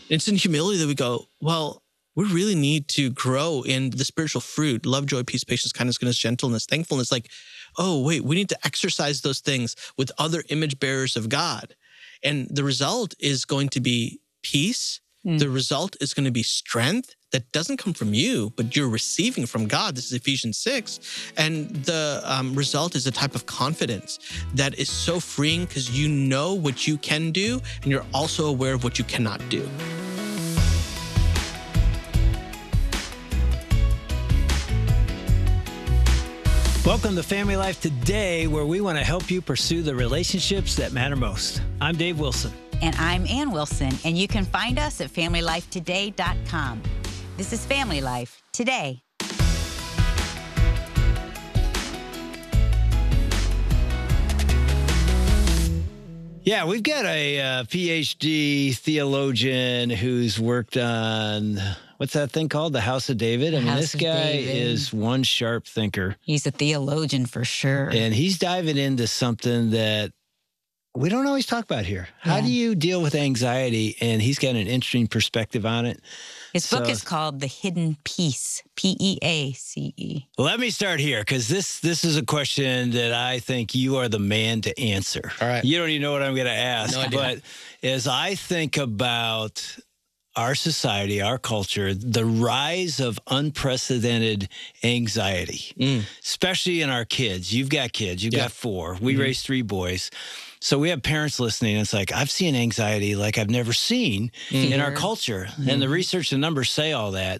It's in humility that we go, well, we really need to grow in the spiritual fruit, love, joy, peace, patience, kindness, goodness, gentleness, thankfulness. Like, oh, wait, we need to exercise those things with other image bearers of God. And the result is going to be peace. The result is going to be strength that doesn't come from you, but you're receiving from God. This is Ephesians 6. And the result is a type of confidence that is so freeing because you know what you can do, and you're also aware of what you cannot do. Welcome to Family Life Today, where we want to help you pursue the relationships that matter most. I'm Dave Wilson. And I'm Ann Wilson, and you can find us at FamilyLifeToday.com. This is Family Life Today. Yeah, we've got a PhD theologian who's worked on, what's that thing called? The House of David? This guy is one sharp thinker. He's a theologian for sure. And he's diving into something that we don't always talk about here. How do you deal with anxiety? And he's got an interesting perspective on it. His book is called The Hidden Peace, Peace. Let me start here, because this is a question that I think you are the man to answer. All right. You don't even know what I'm going to ask. No idea. But as I think about our society, our culture, the rise of unprecedented anxiety, especially in our kids. You've got kids. You've got 4. We raised 3 boys. So we have parents listening. And it's like, I've seen anxiety like I've never seen in our culture. And the research and numbers say all that.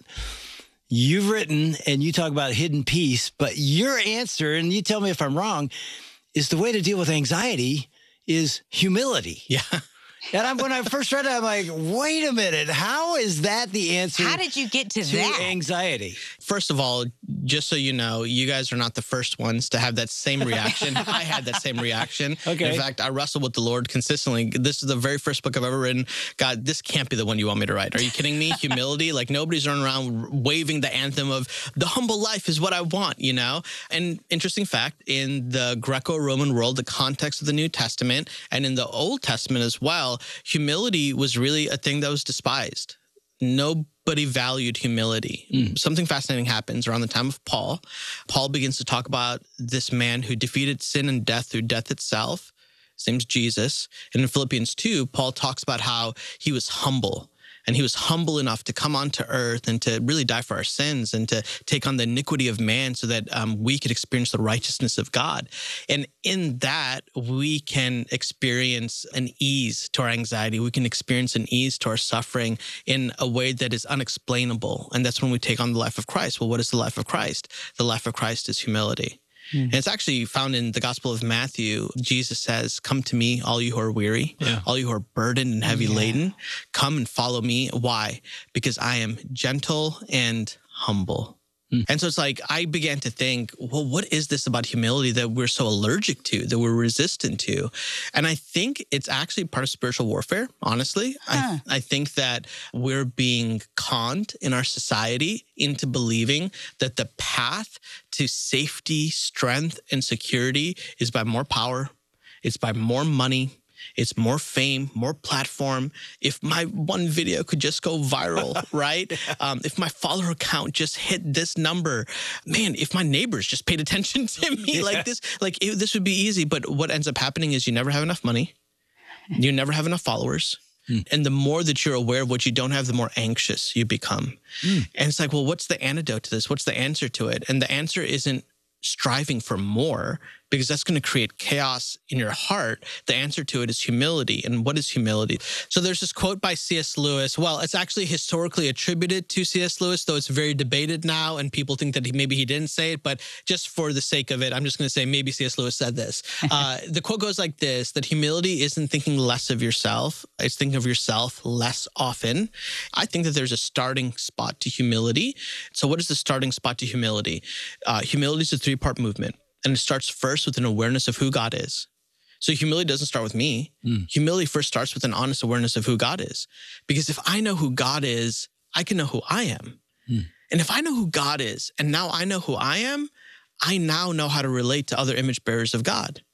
You've written and you talk about hidden peace, but your answer, and you tell me if I'm wrong, is the way to deal with anxiety is humility. Yeah. And when I first read it, I'm like, wait a minute, how is that the answer? How did you get to that? Anxiety. First of all, just so you know, you guys are not the first ones to have that same reaction. I had that same reaction. Okay. In fact, I wrestle with the Lord consistently. This is the very first book I've ever written. God, this can't be the one you want me to write. Are you kidding me? Humility. Like, nobody's running around waving the anthem of the humble life is what I want, you know? And interesting fact, in the Greco-Roman world, the context of the New Testament, and in the Old Testament as well, humility was really a thing that was despised. Nobody valued humility. Something fascinating happens around the time of Paul. Paul begins to talk about this man who defeated sin and death through death itself. His name's Jesus. And in Philippians 2, Paul talks about how he was humble. And he was humble enough to come onto earth and to really die for our sins and to take on the iniquity of man so that we could experience the righteousness of God. And in that, we can experience an ease to our anxiety. We can experience an ease to our suffering in a way that is unexplainable. And that's when we take on the life of Christ. Well, what is the life of Christ? The life of Christ is humility. And it's actually found in the Gospel of Matthew. Jesus says, come to me, all you who are weary, all you who are burdened and heavy laden, come and follow me. Why? Because I am gentle and humble. And so it's like, I began to think, well, what is this about humility that we're so allergic to, that we're resistant to? And I think it's actually part of spiritual warfare, honestly. I think that we're being conned in our society into believing that the path to safety, strength, and security is by more power, it's by more money, it's more fame, more platform. If my one video could just go viral, right? If my follower count just hit this number, man, if my neighbors just paid attention to me like this, this would be easy. But what ends up happening is you never have enough money. You never have enough followers. And the more that you're aware of what you don't have, the more anxious you become. And it's like, well, what's the antidote to this? What's the answer to it? And the answer isn't striving for more, because that's going to create chaos in your heart. The answer to it is humility. And what is humility? So there's this quote by C.S. Lewis. Well, it's actually historically attributed to C.S. Lewis, though it's very debated now, and people think that maybe he didn't say it. But just for the sake of it, I'm just going to say maybe C.S. Lewis said this. The quote goes like this, that humility isn't thinking less of yourself. It's thinking of yourself less often. I think that there's a starting spot to humility. So what is the starting spot to humility? Humility is a 3-part movement. And it starts first with an awareness of who God is. So humility doesn't start with me. Humility first starts with an honest awareness of who God is. Because if I know who God is, I can know who I am. And if I know who God is, and now I know who I am, I now know how to relate to other image bearers of God.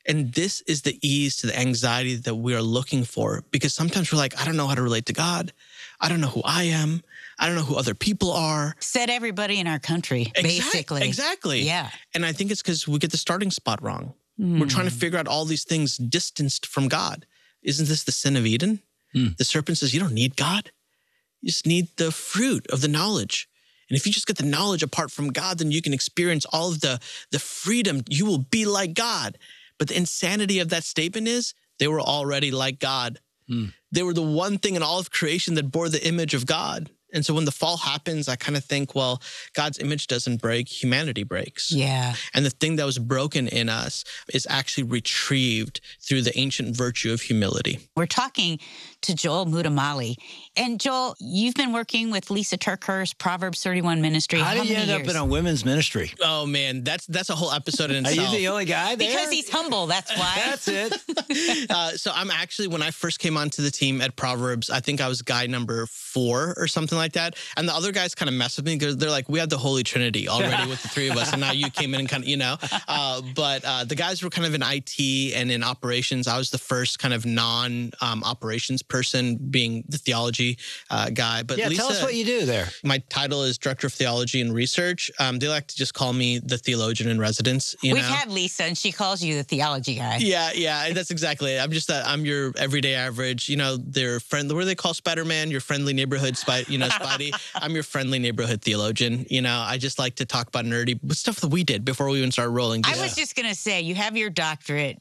And this is the ease to the anxiety that we are looking for, because sometimes we're like, I don't know how to relate to God. I don't know who I am. I don't know who other people are. Said everybody in our country, basically. Exactly. Yeah. And I think it's because we get the starting spot wrong. We're trying to figure out all these things distanced from God. Isn't this the sin of Eden? The serpent says, you don't need God. You just need the fruit of the knowledge. And if you just get the knowledge apart from God, then you can experience all of the freedom. You will be like God. But the insanity of that statement is they were already like God. They were the one thing in all of creation that bore the image of God. And so when the fall happens, I kind of think, well, God's image doesn't break, humanity breaks. Yeah. And the thing that was broken in us is actually retrieved through the ancient virtue of humility. We're talking to Joel Muddamalle. And Joel, you've been working with Lisa TerKeurst's Proverbs 31 ministry. How did you end up in a women's ministry? Oh, man, that's a whole episode in Are itself. you the only guy there? Because he's humble, that's why. That's it. So I'm actually, when I first came onto the team at Proverbs, I think I was guy number 4 or something like that. And the other guys kind of mess with me because they're like, we had the Holy Trinity already with the 3 of us. And now you came in and kind of, but the guys were kind of in IT and in operations. I was the first kind of non-operations person, being the theology guy. But yeah, Lisa, tell us what you do there. My title is Director of Theology and Research. They like to just call me the theologian in residence. We've had Lisa, and she calls you the theology guy. Yeah, that's exactly it. I'm your everyday average. Their friend. What do they call Spider-Man? Your friendly neighborhood Spidey. I'm your friendly neighborhood theologian. I just like to talk about nerdy stuff that we did before we even started rolling. I was just gonna say, you have your doctorate.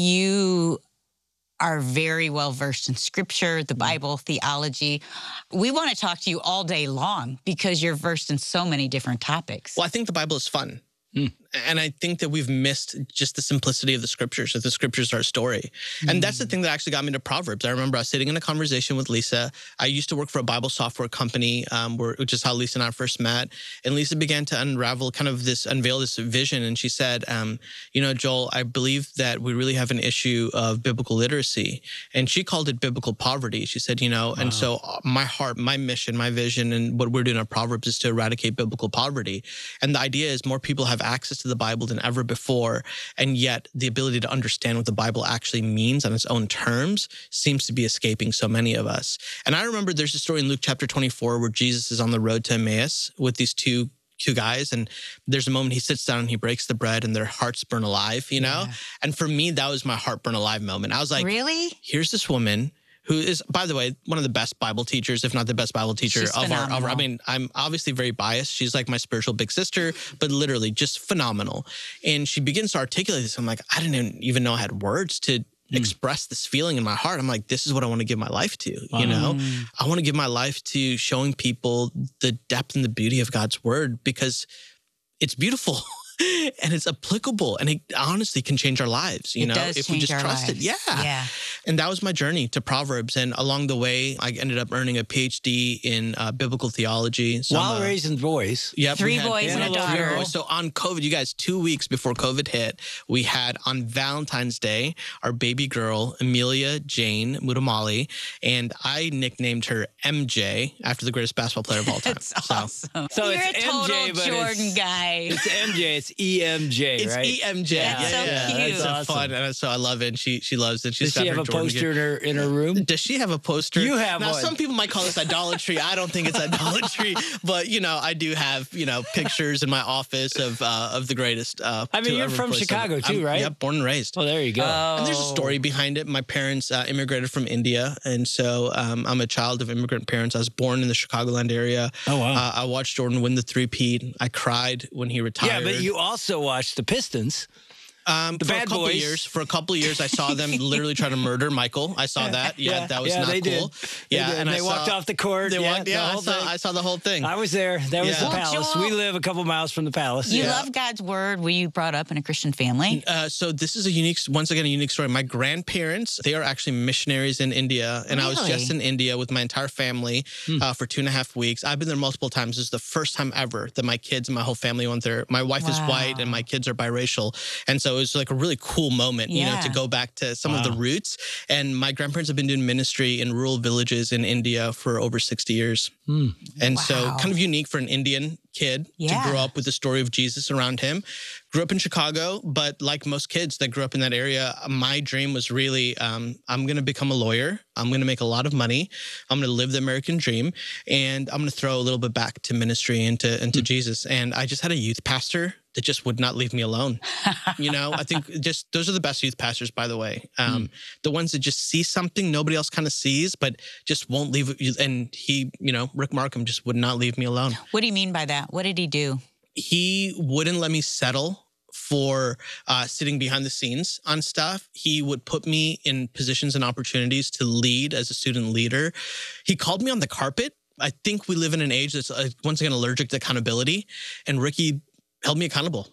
You are very well versed in scripture, the Bible, theology. We want to talk to you all day long because you're versed in so many different topics. Well, I think the Bible is fun. And I think that we've missed just the simplicity of the scriptures, that the scriptures are a story. And that's the thing that actually got me to Proverbs. I remember I was sitting in a conversation with Lisa. I used to work for a Bible software company, which is how Lisa and I first met. And Lisa began to unravel unveil this vision. And she said, Joel, I believe that we really have an issue of biblical literacy. And she called it biblical poverty. She said, and so my heart, my mission, my vision, and what we're doing at Proverbs is to eradicate biblical poverty. And the idea is more people have access to the Bible than ever before, and yet the ability to understand what the Bible actually means on its own terms seems to be escaping so many of us. And I remember there's a story in Luke chapter 24 where Jesus is on the road to Emmaus with these two guys, and there's a moment he sits down and he breaks the bread and their hearts burn alive, And for me, that was my heart burn alive moment. I was like, really? Here's this woman who is, by the way, one of the best Bible teachers, if not the best Bible teacher of our. I mean, I'm obviously very biased. She's like my spiritual big sister, but literally just phenomenal. And she begins to articulate this. I'm like, I didn't even know I had words to express this feeling in my heart. I'm like, this is what I want to give my life to, I want to give my life to showing people the depth and the beauty of God's word, because it's beautiful. And it's applicable, and it honestly can change our lives, if we just trust it. Yeah. And that was my journey to Proverbs. And along the way, I ended up earning a PhD in biblical theology. So while raising boys. Yep. 3 boys and a daughter. So on COVID, you guys, 2 weeks before COVID hit, we had on Valentine's Day, our baby girl, Amelia Jane Muddamalle, and I nicknamed her MJ after the greatest basketball player of all time. That's awesome. So You're it's a total MJ, Jordan guy. It's MJ. It's EMJ, right? It's EMJ. That's so cute. It's so awesome. fun, and so I love it. And she loves it. Does she have a poster in her room? Does she have a poster? You have now, one. Some people might call this idolatry. I don't think it's idolatry, but I do have pictures in my office of the greatest. I mean, you're from Chicago too, right? Yep, born and raised. Oh, there you go. And there's a story behind it. My parents immigrated from India, and so I'm a child of immigrant parents. I was born in the Chicagoland area. Oh wow! I watched Jordan win the three-peat. I cried when he retired. Yeah, but you also watched the Pistons. The bad boys. For a couple of years, I saw them literally try to murder Michael. I saw that. Yeah, that was not they cool. Did. Yeah, and they walked off the court. They walked. Yeah, I saw the whole thing. I was there. That was the palace. Joel, we live a couple miles from the palace. You love God's word. Were you brought up in a Christian family? So this is a unique story. My grandparents, they are actually missionaries in India, and I was just in India with my entire family for 2.5 weeks. I've been there multiple times. This is the first time ever that my kids and my whole family went there. My wife is white, and my kids are biracial, and so it was like a really cool moment, to go back to some of the roots. And my grandparents have been doing ministry in rural villages in India for over 60 years. And so kind of unique for an Indian kid Yeah. to grow up with the story of Jesus around him. Grew up in Chicago, but like most kids that grew up in that area, my dream was really, I'm going to become a lawyer. I'm going to make a lot of money. I'm going to live the American dream, and I'm going to throw a little bit back to ministry and into Jesus. And I just had a youth pastor that just would not leave me alone. I think just those are the best youth pastors, by the way. The ones that just see something nobody else kind of sees, but just won't leave it. And he, Rick Markham just would not leave me alone. What do you mean by that? What did he do? He wouldn't let me settle for sitting behind the scenes on stuff. He would put me in positions and opportunities to lead as a student leader. He called me on the carpet. I think we live in an age that's, once again, allergic to accountability. And Ricky held me accountable.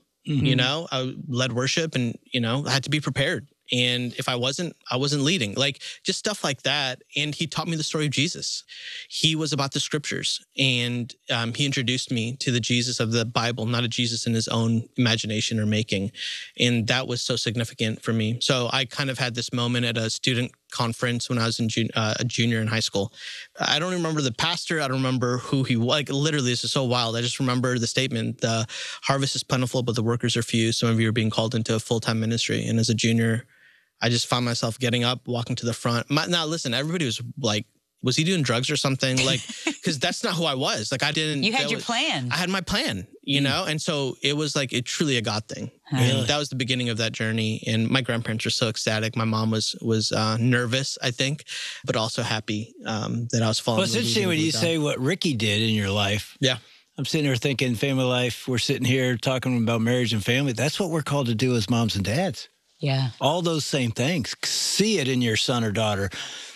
I led worship and, I had to be prepared. And if I wasn't leading, like just stuff like that. And he taught me the story of Jesus. He was about the scriptures, and he introduced me to the Jesus of the Bible, not a Jesus in his own imagination or making. And that was so significant for me. So I kind of had this moment at a student conference when I was a junior in high school. I don't remember the pastor. I don't remember who he was. Like, literally, this is so wild. I just remember the statement, the harvest is plentiful, but the workers are few. Some of you are being called into a full-time ministry. And as a junior, I just found myself getting up, walking to the front. Now, listen, everybody was like, was he doing drugs or something? Like, because that's not who I was. Like, I didn't. You had your plan. I had my plan, and so it was like truly a God thing. Really? And that was the beginning of that journey. And my grandparents were so ecstatic. My mom was nervous, I think, but also happy that I was following. Well, it's interesting when you say what Ricky did in your life. Yeah. I'm sitting here thinking family life. We're sitting here talking about marriage and family. That's what we're called to do as moms and dads. Yeah. All those same things. See it in your son or daughter.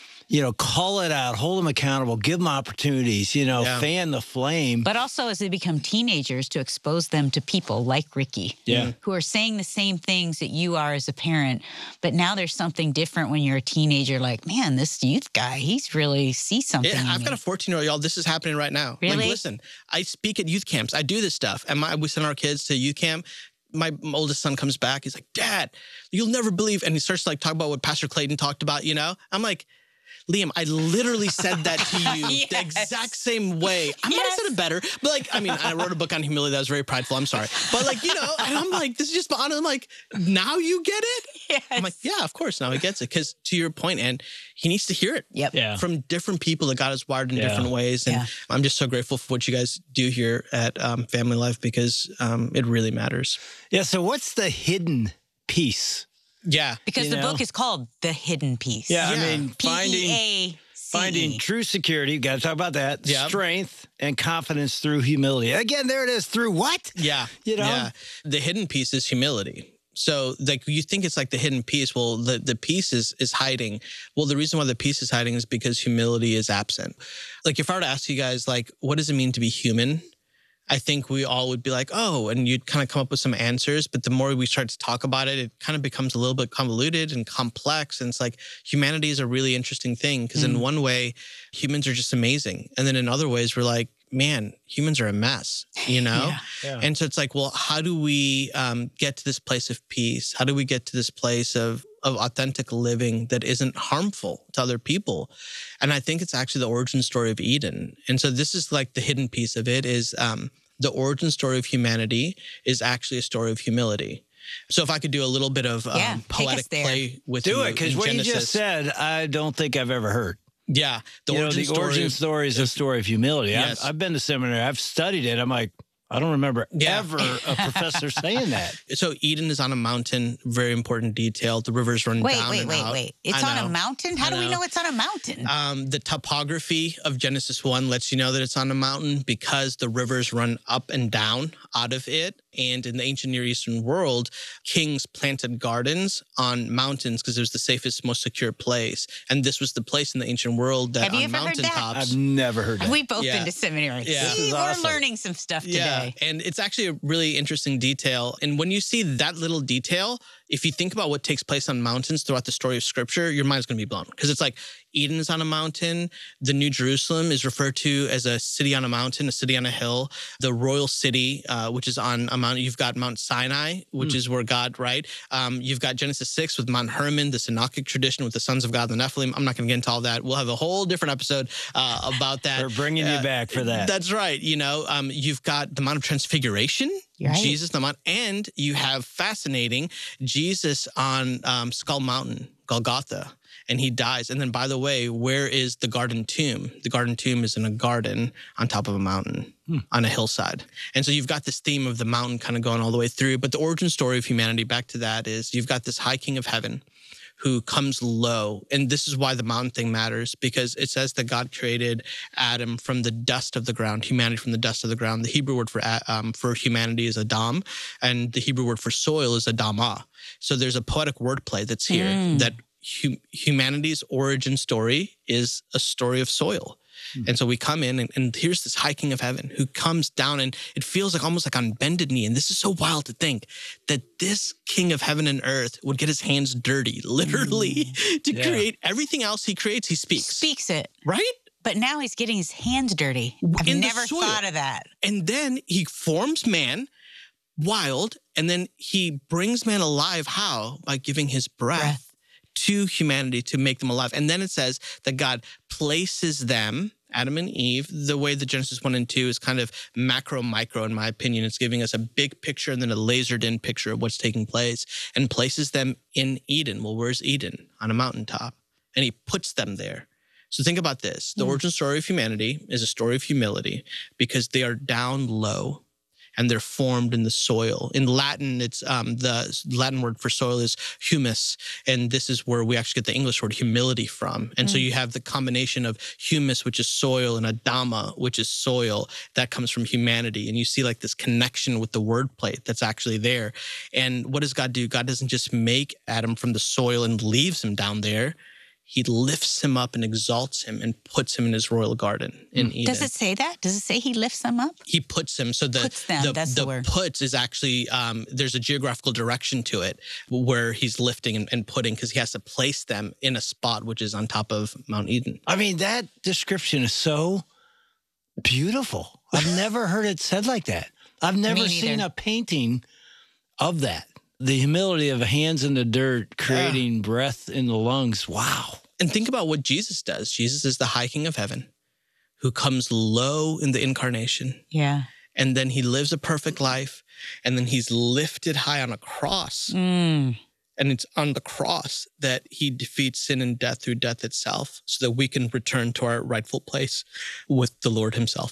Call it out, hold them accountable, give them opportunities, fan the flame. But also as they become teenagers, to expose them to people like Ricky, who are saying the same things that you are as a parent. But now there's something different when you're a teenager, like, man, this youth guy, he's really sees something. Yeah, in I've me. got a 14-year-old, y'all. This is happening right now. Really? Like, listen, I speak at youth camps. I do this stuff. And we send our kids to youth camp. My oldest son comes back. He's like, Dad, you'll never believe. And he starts to talk about what Pastor Clayton talked about, I'm like, Liam, I literally said that to you the exact same way. I might have said it better, but I wrote a book on humility that was very prideful. I'm sorry. But and I'm like, this is just, I'm like, now you get it? Yes. I'm like, yeah, of course. Now he gets it. Because to your point, and he needs to hear it from different people that God has wired in different ways. And I'm just so grateful for what you guys do here at Family Life, because it really matters. Yeah. So what's the hidden piece? Yeah. Because the book is called The Hidden Piece. Yeah. I mean, P-E-A-C-E. finding true security. Got to talk about that. Yep. Strength and confidence through humility. Again, there it is. Through what? Yeah. Yeah. The hidden piece is humility. So you think it's like the hidden piece. Well, the piece is hiding. Well, the reason why the piece is hiding is because humility is absent. Like, if I were to ask you guys, what does it mean to be human? I think we all would be like, oh, and you'd kind of come up with some answers. But the more we start to talk about it, it kind of becomes a little bit convoluted and complex. And it's like, humanity is a really interesting thing, because in one way, humans are just amazing. And then in other ways, we're like, man, humans are a mess, Yeah. And so it's like, well, how do we get to this place of peace? How do we get to this place of authentic living that isn't harmful to other people? And I think it's actually the origin story of Eden. And so this is like the hidden piece of it is the origin story of humanity is actually a story of humility. So if I could do a little bit of poetic play with you. Do it, because what you just said, I don't think I've ever heard. Yeah. The origin story is a story of humility. Yes. I've been to seminary. I've studied it. I'm like, I don't remember ever a professor saying that. So Eden is on a mountain, very important detail. The rivers run down and out. Wait. It's on a mountain? How do we know it's on a mountain? The topography of Genesis 1 lets you know that it's on a mountain because the rivers run up and down out of it. And in the ancient Near Eastern world, kings planted gardens on mountains because it was the safest, most secure place. And this was the place in the ancient world that Have you on ever heard that? mountaintops. I've never heard that. We've both been to seminary. Yeah. See, we're awesome. learning some stuff today. And it's actually a really interesting detail. And when you see that little detail, if you think about what takes place on mountains throughout the story of Scripture, your mind's going to be blown. Because it's like Eden is on a mountain. The New Jerusalem is referred to as a city on a mountain, a city on a hill. The royal city, which is on a mountain. You've got Mount Sinai, which is where God, right? You've got Genesis 6 with Mount Hermon, the Enochic tradition with the sons of God, the Nephilim. I'm not going to get into all that. We'll have a whole different episode about that. We're bringing you back for that. That's right. You've got the Mount of Transfiguration, Right. Jesus, the Mount, and you have fascinating Jesus on Skull Mountain, Golgotha, and he dies. And then, by the way, where is the garden tomb? The garden tomb is in a garden on top of a mountain, on a hillside. And so you've got this theme of the mountain kind of going all the way through. But the origin story of humanity, back to that, is you've got this high king of heaven who comes low. And this is why the mountain thing matters, because it says that God created Adam from the dust of the ground, humanity from the dust of the ground. The Hebrew word for humanity is Adam, and the Hebrew word for soil is Adamah. So there's a poetic wordplay that's here that humanity's origin story is a story of soil. And so we come in, and here's this high king of heaven who comes down, and it feels like almost like on bended knee. And this is so wild to think that this king of heaven and earth would get his hands dirty, literally, to create everything else he creates. He speaks it. Right? But now he's getting his hands dirty. I've In the never soil. thought of that. And then he forms man, wild, and then he brings man alive. How? By giving his breath to humanity to make them alive. And then it says that God places them, Adam and Eve, the way the Genesis 1 and 2 is kind of macro, micro, in my opinion. It's giving us a big picture and then a lasered in picture of what's taking place, and places them in Eden. Well, where's Eden? On a mountaintop. And he puts them there. So think about this. The origin story of humanity is a story of humility, because they are down low and they're formed in the soil. In Latin, it's the Latin word for soil is humus, and this is where we actually get the English word humility from. And so you have the combination of humus, which is soil, and Adama, which is soil, that comes from humanity. And you see like this connection with the wordplay that's actually there. And what does God do? God doesn't just make Adam from the soil and leaves him down there. He lifts him up and exalts him and puts him in his royal garden in Eden. Does it say that? Does it say he lifts them up? He puts him. So Puts them, that's the word. puts is actually, there's a geographical direction to it where he's lifting and putting, because he has to place them in a spot which is on top of Mount Eden. I mean, that description is so beautiful. I've never heard it said like that. I've never seen a painting of that. The humility of hands in the dirt, creating breath in the lungs. Wow. And think about what Jesus does. Jesus is the high king of heaven who comes low in the incarnation. Yeah. And then he lives a perfect life. And then he's lifted high on a cross. Mm. And it's on the cross that he defeats sin and death through death itself, so that we can return to our rightful place with the Lord himself.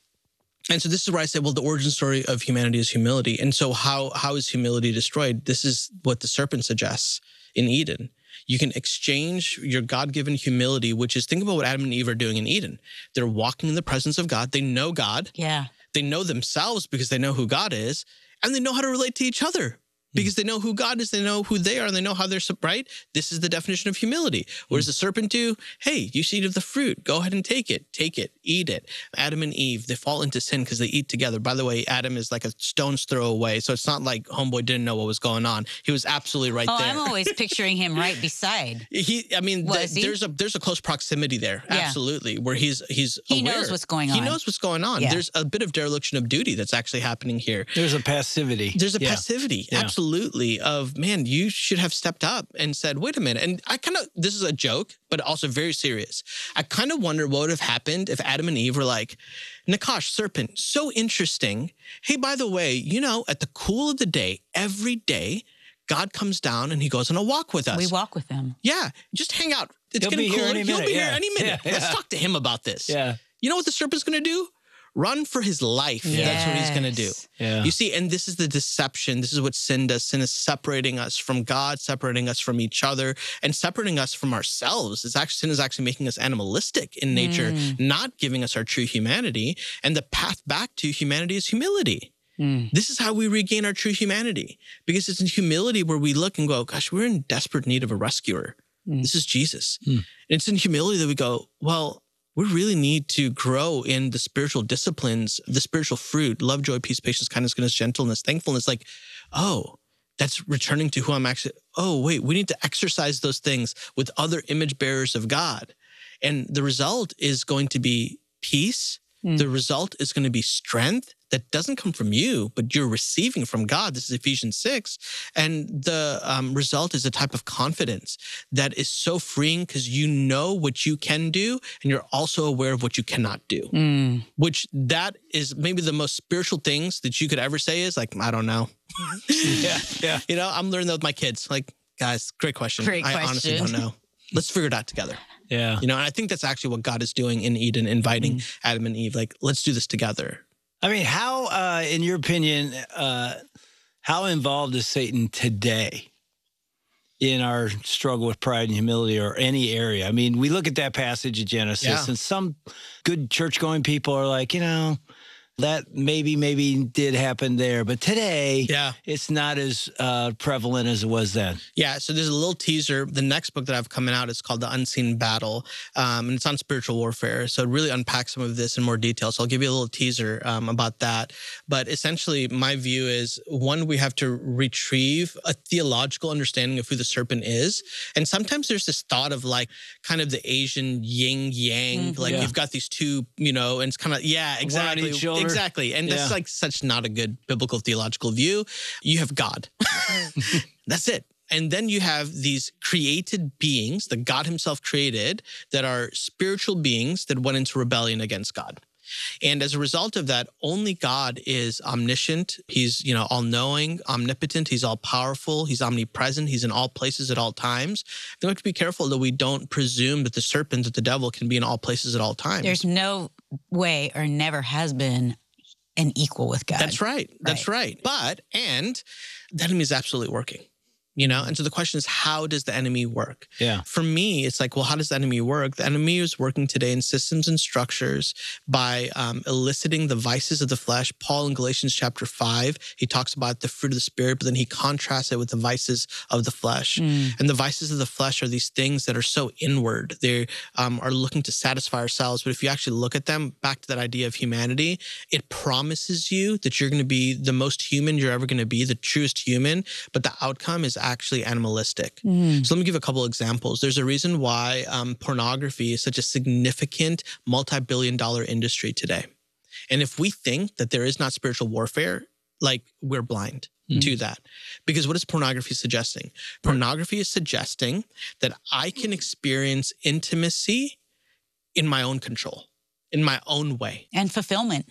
And so this is where I say, well, the origin story of humanity is humility. And so how is humility destroyed? This is what the serpent suggests in Eden. You can exchange your God-given humility, which is, think about what Adam and Eve are doing in Eden. They're walking in the presence of God. They know God. Yeah. They know themselves because they know who God is, and they know how to relate to each other. Because they know who God is, they know who they are, and they know how they're, right? This is the definition of humility. What does the serpent do? Hey, you eat of the fruit. Go ahead and take it, eat it. Adam and Eve, they fall into sin because they eat together. By the way, Adam is like a stone's throw away. So it's not like homeboy didn't know what was going on. He was absolutely right there. I'm always picturing him right beside. There's a close proximity there. Yeah. Absolutely. Where he aware. Knows what's going on. He knows what's going on. Yeah. There's a bit of dereliction of duty that's actually happening here. There's a passivity. There's a passivity. Yeah. Absolutely, of, man, you should have stepped up and said, wait a minute. And this is a joke, but also very serious. I kind of wonder what would have happened if Adam and Eve were like, Nakash, serpent, so interesting. Hey, by the way, at the cool of the day, every day, God comes down and he goes on a walk with us. We walk with him. Yeah, just hang out. It's He'll getting be here cooler. any He'll minute. be here Yeah. any minute. Yeah. Let's talk to him about this. Yeah. You know what the serpent's going to do? Run for his life. That's what he's going to do. Yeah. You see, and this is the deception. This is what sin does. Sin is separating us from God, separating us from each other, and separating us from ourselves. Sin is actually making us animalistic in nature, not giving us our true humanity. And the path back to humanity is humility. This is how we regain our true humanity, because it's in humility where we look and go, gosh, we're in desperate need of a rescuer. This is Jesus. And it's in humility that we go, well, we really need to grow in the spiritual disciplines, the spiritual fruit, love, joy, peace, patience, kindness, goodness, gentleness, thankfulness. Like, oh, That's returning to who I'm actually. Oh, wait, we need to exercise those things with other image bearers of God. And the result is going to be peace. The result is going to be strength that doesn't come from you, but you're receiving from God. This is Ephesians 6. And the result is a type of confidence that is so freeing because you know what you can do and you're also aware of what you cannot do, which that is maybe the most spiritual things that you could ever say is like, I don't know. Yeah. You know, I'm learning that with my kids. Like, guys, great question. I honestly don't know. Let's figure it out together. Yeah. You know, and I think that's actually what God is doing in Eden, inviting Adam and Eve, like, let's do this together. I mean, how, in your opinion, how involved is Satan today in our struggle with pride and humility or any area? I mean, we look at that passage of Genesis and some good church-going people are like, you know, that maybe did happen there. But today, it's not as prevalent as it was then. Yeah, so there's a little teaser. The next book that I've coming out is called The Unseen Battle, and it's on spiritual warfare. So it really unpacks some of this in more detail. So I'll give you a little teaser about that. But essentially, my view is, one, we have to retrieve a theological understanding of who the serpent is. And sometimes there's this thought of like kind of the Asian yin-yang, like you've got these two, you know, and it's kind of, exactly. Exactly. And that's like such not a good biblical theological view. You have God. That's it. And then you have these created beings that God himself created that are spiritual beings that went into rebellion against God. And as a result of that, only God is omniscient. He's, you know, all-knowing, omnipotent. He's all-powerful. He's omnipresent. He's in all places at all times. We have to be careful that we don't presume that the serpent, that the devil, can be in all places at all times. There's no way, or never has been, an equal with God. That's right. That's right. But, and the enemy is absolutely working. You know, and so the question is, how does the enemy work? Yeah. For me, it's like, well, how does the enemy work? The enemy is working today in systems and structures by eliciting the vices of the flesh. Paul in Galatians chapter 5, he talks about the fruit of the Spirit, but then he contrasts it with the vices of the flesh. And the vices of the flesh are these things that are so inward. They are looking to satisfy ourselves. But if you actually look at them, back to that idea of humanity, it promises you that you're going to be the most human you're ever going to be, the truest human, but the outcome is actually animalistic. So let me give a couple examples. There's a reason why pornography is such a significant multi-billion-dollar industry today. And if we think that there is not spiritual warfare, like, we're blind to that. Because what is pornography suggesting? Pornography is suggesting that I can experience intimacy in my own control, in my own way. And fulfillment.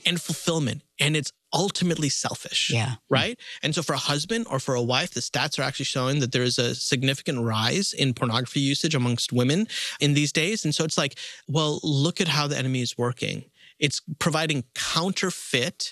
And it's ultimately selfish. Right? And so for a husband or for a wife, the stats are actually showing that there is a significant rise in pornography usage amongst women in these days. And so it's like, well, look at how the enemy is working. It's providing counterfeit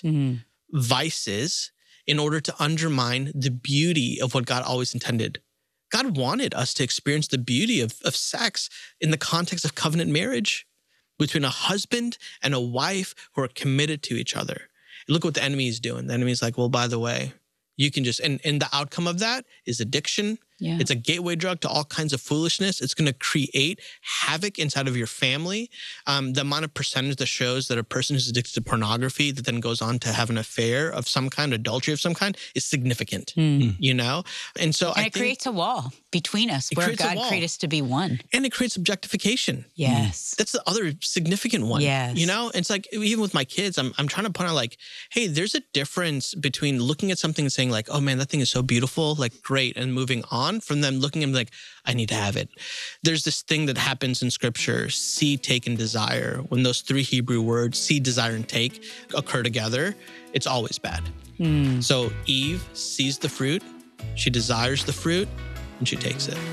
vices in order to undermine the beauty of what God always intended. God wanted us to experience the beauty of sex in the context of covenant marriage between a husband and a wife who are committed to each other. Look what the enemy is doing. The enemy is like, well, by the way, you can just, and the outcome of that is addiction. It's a gateway drug to all kinds of foolishness. It's going to create havoc inside of your family. The amount of percentage that shows that a person who's addicted to pornography that then goes on to have an affair of some kind, adultery of some kind, is significant, you know? And so it creates a wall between us where God created us to be one. And it creates objectification. Yes. That's the other significant one. Yes. You know, it's like, even with my kids, I'm trying to point out like, hey, there's a difference between looking at something and saying like, oh man, that thing is so beautiful, like great, and moving on, from them looking at them like, I need to have it. There's this thing that happens in scripture, see, take, and desire. When those three Hebrew words, see, desire, and take, occur together, it's always bad. So Eve sees the fruit, she desires the fruit, and she takes it.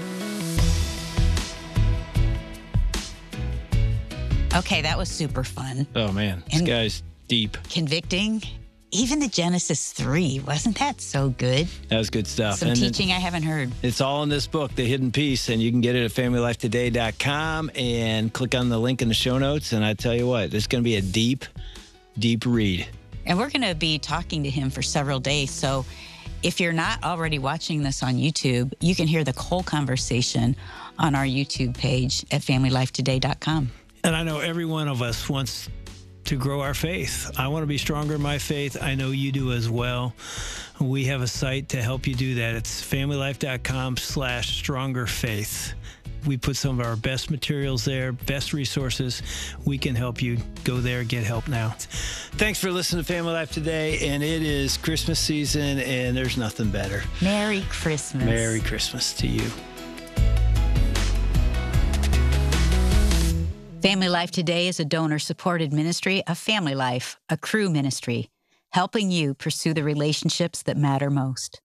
Okay, that was super fun. Oh man, this guy's deep. Convicting. Even the Genesis 3, wasn't that so good? That was good stuff. Some teaching I haven't heard. It's all in this book, The Hidden Piece, and you can get it at familylifetoday.com and click on the link in the show notes. And I tell you what, it's going to be a deep, deep read. And we're going to be talking to him for several days. So if you're not already watching this on YouTube, you can hear the whole conversation on our YouTube page at familylifetoday.com. And I know every one of us wants to grow our faith. I want to be stronger in my faith. I know you do as well. We have a site to help you do that. It's familylife.com/strongerfaith. We put some of our best materials there, best resources. We can help you. Go there, get help now. Thanks for listening to Family Life today. And it is Christmas season, and there's nothing better. Merry Christmas. Merry Christmas to you. Family Life Today is a donor-supported ministry of Family Life, a Cru ministry, helping you pursue the relationships that matter most.